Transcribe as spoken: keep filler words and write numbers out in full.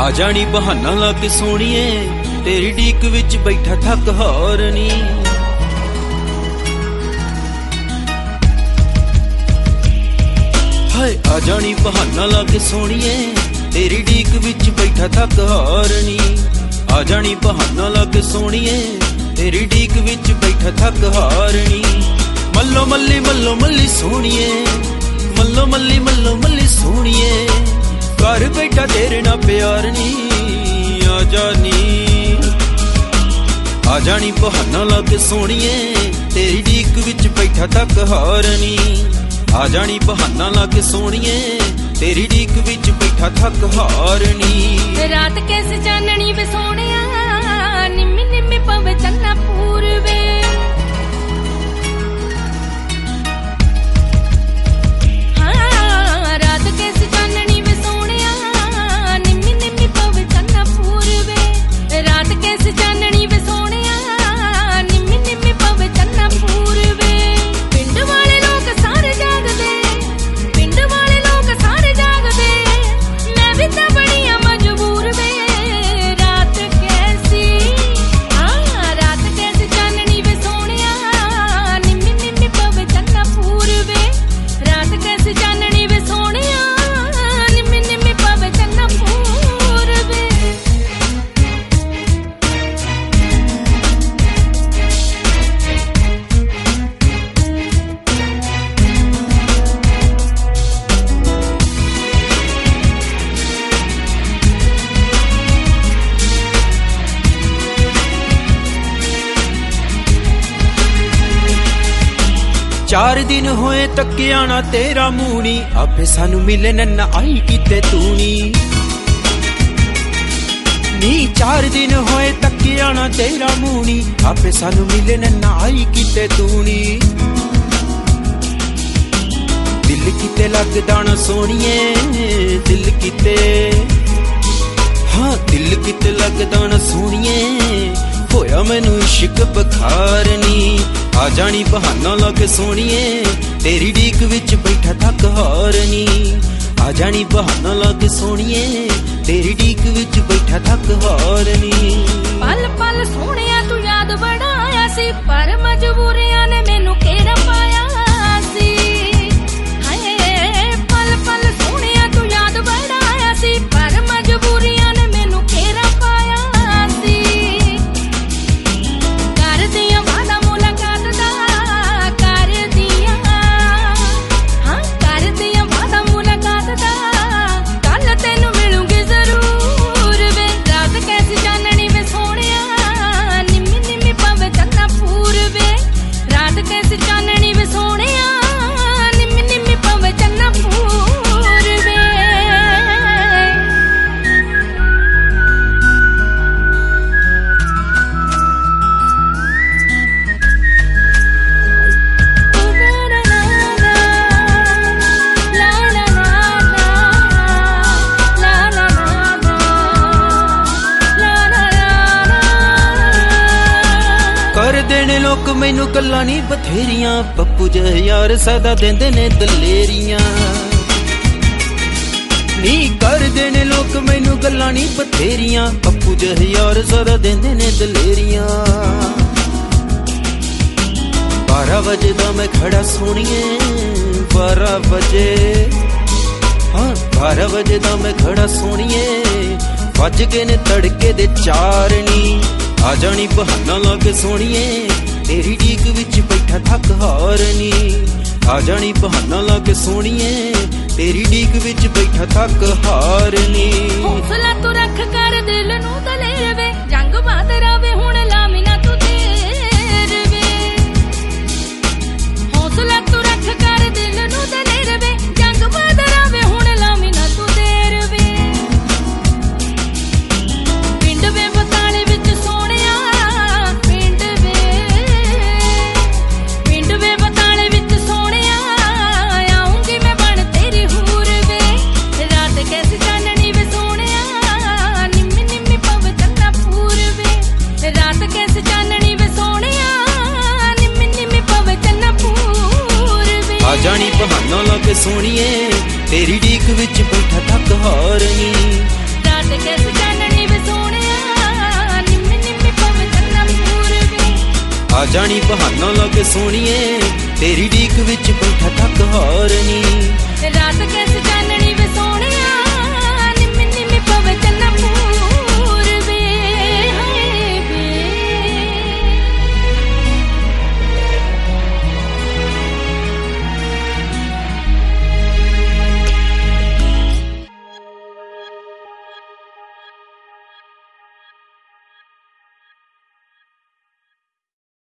आ जानी बहाना ला के सोनिए तेरी डीक विच बैठा थक हार नी। हाय आ जानी बहाना ला के सोनिए तेरी डीक विच बैठा थक हार नी। आ जानी बहाना ला के सोनिए तेरी डीक विच बैठा थक हार नी। मल्लो मल्ली मल्लो मल्ली सोनिए मल्लो मल्ली मल्लो मल्ली सोनिए घर बैठा तेरे ना प्यार नी। आ जानी आ जानी बहाना ला के सोनिए तेरी डीक विच बैठा थक हार नी। आ जानी बहाना ला के सोनिए तेरी डीक विच बैठा थक हार नी। रात कैसे जाननी वे सोनिया निम्मी निम्मी पवे चन्ना पूरवे। हाँ रात कैसे जाननी वे सोनिया निम्मी निम्मी पवे चन्ना पूरवे। रात कैसे जाननी वे सोनिया निम्मी निम्मी पवे चन्ना पूरवे। पिंड वाले लोग सारे जागदे पिंड वाले लोग सारे जागदे मैं भी तो बड़िया मजबूर वे। रात कैसी हाँ रात कैसे जाननी वे सोनिया निम्मी निम्मी पवे चन्ना पूरवे। रात कैसे जाननी वे सोनिया निम्मी निम्मी पवे चन्ना पूरवे। चार दिन होए तकिया ना तेरा मूनी आपे सानू मिले नन्ना आई किते तूनी। नी चार दिन होए तकिया ना तेरा मूनी आपे सानू मिले नन्ना आई किते तूनी। दिल किते लगदा ना सोनिए दिल किते हाँ दिल किते लगदा ना सोनिए होया मैनू इश्क बखार नी। आ जानी बहाना ला के सोनिए तेरी डीक विच बैठा थक हार नी। आ जानी बहाना ला के सोनिए तेरी डीक विच बैठा थक हार नी। पल पल सोनिया तू याद बढ़ाया सी पर मजबूरियां ने मैनू केड़ा पाया सी। हाय पल पल सोनिया तू याद बढ़ाया सी पर मजबूरियां ने मैनू केड़ा पाया सी। कर दिया वादा मुलाकात दा कर दिया हाँ कर दिया वादा मुलाकात दा कल तेनू मिलूंगी जरूर वे। रात कैसी जाननी वे सोनिया निम्मी निम्मी पवे चन्ना पूरवे। रात कैसी जाननी वे सोनिया निम्मी निम्मी पवे चन्ना पूरवे। कर देने लोग मैनू गल्लां नी बथेरियां पप्पू ज यार सदा देंदे ने दलेरियां। नी कर देने लोग मैनू गल्लां नी बथेरियां पप्पू ज यार सदा देंदे ने दलेरियां। बारह बजे दा मैं खड़ा सोनिए बारह बजे हाँ बारह बजे दा मैं खड़ा सोनिए बज गए ने तड़के दे चार नी। आ जानी बहाना ला के सोनिए तेरी डीक विच बैठा थक हार नी। आ जानी बहाना ला के सोनिए तेरी डीक विच बैठा थक हार नी। हौसला तू रख कर दिल नू दलेर वे जंग बात रावे हुण लामी ना तू देर वे। हौसला तू रख कर दिल नू दलेर वे जंग बात रावे हुण लामी ना तू देर वे। पिंड वे बताले विच सोनिया पिंड वे पिंड वे बताले विच सोनिया आऊंगी मैं बन तेरी हूर वे। रात कैसी जाननी वे सोनिया निम्मी निम्मी पवे चन्ना पूरवे। रात कैसे जाननी वे सोनिया निम्मी निम्मी पवे चन्ना पूरवे। आ जानी बहाना ला के सोनिए तेरी डीक विच बैठा थक हार नी। ਰਾਤ ਕਿਸ ਚਾਨਣੀ ਵੇ ਸੋਹਣਿਆ ਨਿੰਮੀ ਨਿੰਮੀ ਪਵੇ ਚੰਨਾ ਪੂਰਬੇ ਆ ਜਾਣੀ ਬਹਾਨਾ ਲੱਗੇ ਸੋਹਣੀਏ ਤੇਰੀ ਡੀਕ ਵਿੱਚ ਬੈਠਾ ਤੱਕ ਹਾਰ ਨੀ ਰਾਤ ਕਿਸ ਚਾਨਣੀ